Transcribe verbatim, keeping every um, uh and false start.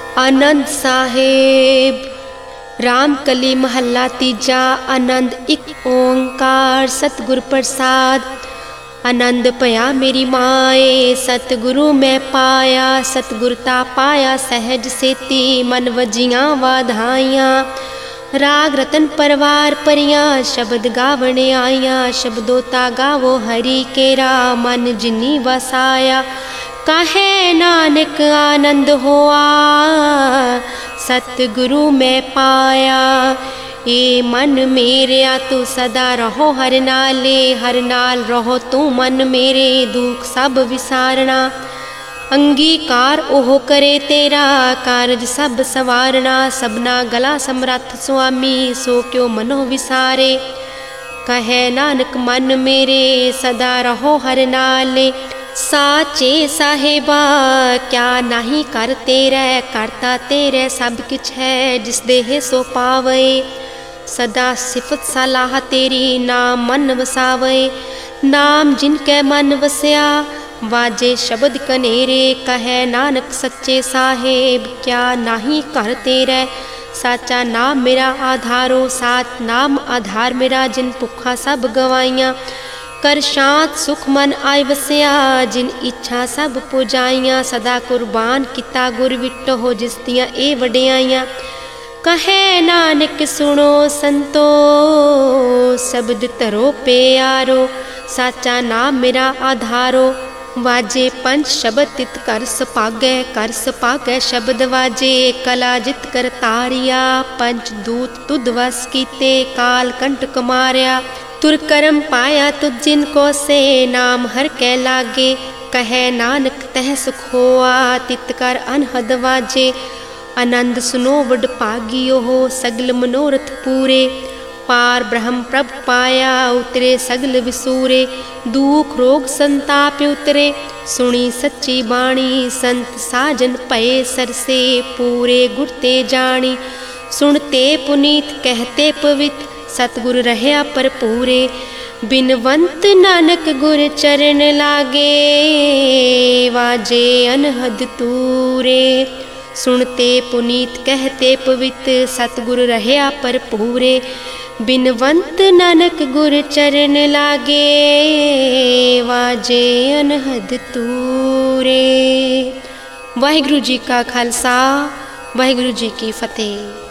आनंद साहेब राम कली महला तीजा। आनंद एक ओंकार सतगुर प्रसाद। आनंद पया मेरी माए सतगुरु मैं पाया। सतगुरता पाया सहज सेती मन वजियां वाधाइयां। राग रतन परवार परियां शब्द गावने आइयां। शब्दोता गावो हरि केरा मन जिनी वसाया। कहे नानक आनंद होआ सतगुरु मैं पाया। ए मन मेरेया तू सदा रहो हर नाले। हर नाल रहो तू मन मेरे दुख सब विसारना। अंगीकार ओह करे तेरा कारज सब सवारना। सबना गला समरथ स्वामी सो क्यों मनो विसारे। कहे नानक मन मेरे सदा रहो हर नाले। साचे साहेबा क्या नहीं कर तेरे करता तेरे सब कुछ है जिस देह सो पावे। सदा सिफत सलाह तेरी नाम मन वसावे। नाम जिनके मन वसया वाजे शब्द कनेरे। कहे नानक सच्चे साहेब क्या नहीं कर तेरे। साचा नाम मेरा आधारो सात नाम आधार मेरा। जिन भुखा सब गवाइयां कर शांत सुख मन आय वसया। जिन इच्छा सब पुजाइयां सदा कुर्बान किता गुर विटो हो जिस दियां ए वडियाइयां। कहे नानक सुनो संतो शब्द धरो प्यारो। साचा नाम मेरा आधारो वाजे पंच शब्द तित कर सपागै। कर सपागै शब्द वाजे कला जित कर तारिया। पंच दूत तुद वस कीते काल कंटक मारिया। तुर करम पाया तुझ जिनको से नाम हर कै लागे। कहे नानक तह सुख होआ तित कर अनहद वाजे। आनंद सुनो वड भागियो हो सगल मनोरथ पूरे। पार ब्रह्म प्रभ पाया उतरे सगल विसूरे। दुख रोग संताप उतरे सुनी सच्ची बाणी। संत साजन पए सरसे पूरे गुरते जानी। सुनते पुनीत कहते पवित सतगुर रहया पर पूरे। बिनवंत नानक गुर चरण लागे वाजे अनहद तूरे। सुनते पुनीत कहते पवित सतगुर रहया पर पूरे। बिनवंत नानक गुर चरण लागे वाजे अनहद तूरे। वाहिगुरु जी का खालसा वाहिगुरु जी की फतेह।